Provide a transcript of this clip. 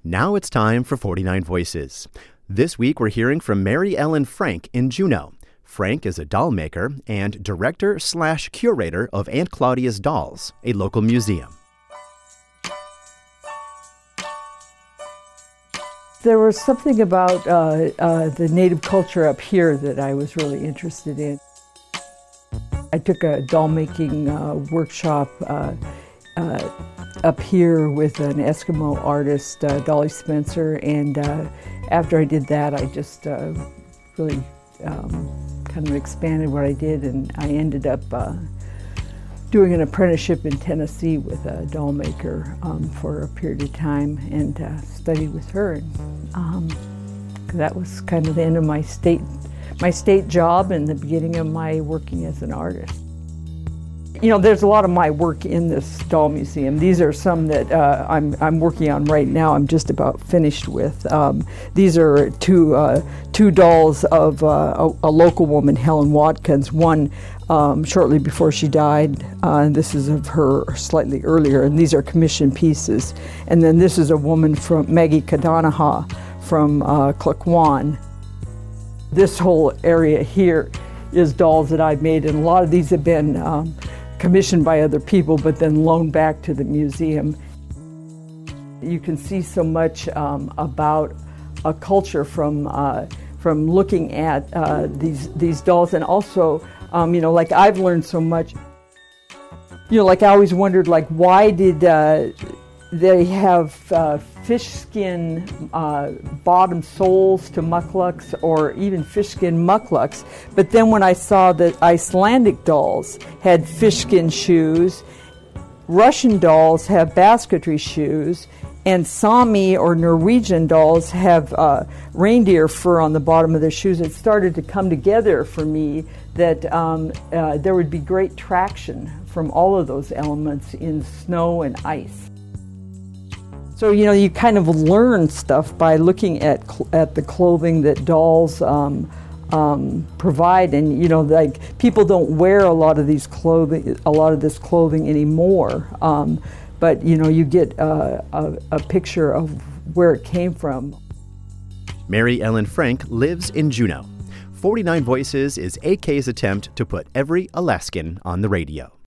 Now it's time for 49 Voices. This week we're hearing from Mary Ellen Frank in Juneau. Frank is a doll maker and director/curator of Aunt Claudia's Dolls, a local museum. There was something about the native culture up here that I was really interested in. I took a doll making workshop up here with an Eskimo artist, Dolly Spencer, and after I did that I just really kind of expanded what I did, and I ended up doing an apprenticeship in Tennessee with a doll maker for a period of time, and studied with her. And that was kind of the end of my state job and the beginning of my working as an artist. You know, there's a lot of my work in this doll museum. These are some that I'm working on right now. I'm just about finished with. These are two dolls of a local woman, Helen Watkins. One shortly before she died. This is of her slightly earlier, and these are commissioned pieces. And then this is a woman from Maggie Kadanaha from Klukwan. This whole area here is dolls that I've made, and a lot of these have been commissioned by other people but then loaned back to the museum. You can see so much about a culture from looking at these dolls, and also you know, like I've learned so much. You know, like I always wondered, like, why did they have fish skin bottom soles to mucklucks, or even fish skin mucklucks? But then when I saw that Icelandic dolls had fish skin shoes, Russian dolls have basketry shoes, and Sami or Norwegian dolls have reindeer fur on the bottom of their shoes, it started to come together for me that there would be great traction from all of those elements in snow and ice. So, you know, you kind of learn stuff by looking at the clothing that dolls provide, and you know, like, people don't wear a lot of this clothing anymore. But you know, you get a picture of where it came from. Mary Ellen Frank lives in Juneau. 49 Voices is AK's attempt to put every Alaskan on the radio.